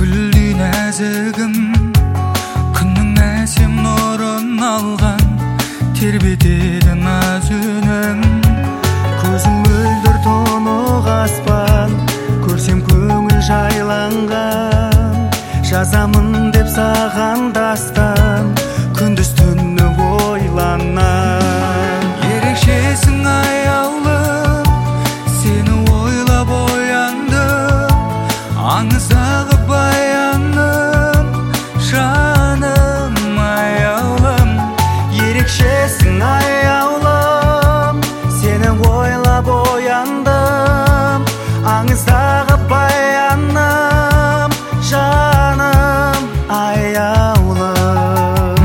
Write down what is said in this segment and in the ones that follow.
гүлдей нәзігім, күннің әсем нұрын алған, тербетеді наз үнім. Көзің мөлдір тұнық аспан, көрсем көңіл жайланған. Жазамын деп саған дастан, күндіз түні ойланам. Ерекшесің аяулым, сені ойлап ояндым. Аңыздағы баяным, жаным аяулым. Ерекшесің аяулым, сені ойлап ояндым. Аңыздағы баяным, жаным аяулым.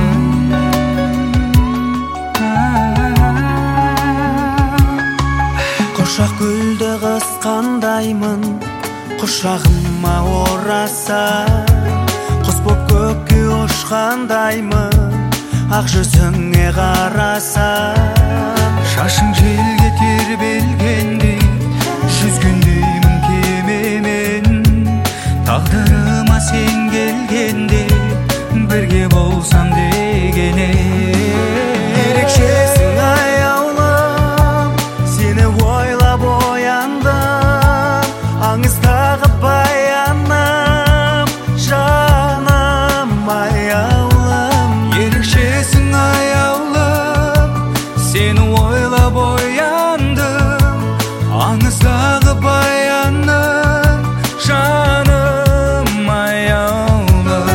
Құшақ гүлді қысқандаймын, құшағыма орасан. Құс боп көкке ұшқандаймын, ақ жүзіңе қарасам. Шашың желге тербелгендей, жүзгендеймін кемемен. Тағдырыма сен келгенде, бірге болсам дегене. Ерекшесің аяулым, сені ойлап ояндым. Аңыздағы баяным, жаным аяулым. Ерекшесің аяулым, сені ойлап ояндым. Аңыздағы баяным, жаным аяулым.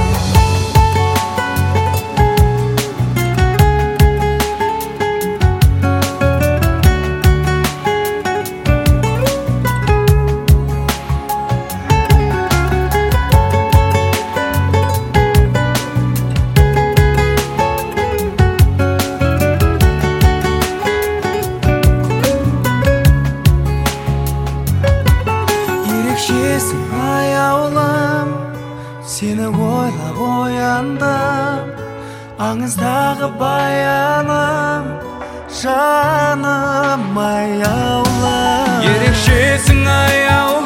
Ерекшесің аяулым, сені ойлап ояндым. Аңыздағы баяным, жаным аяулым. Ерекшесің аяулым.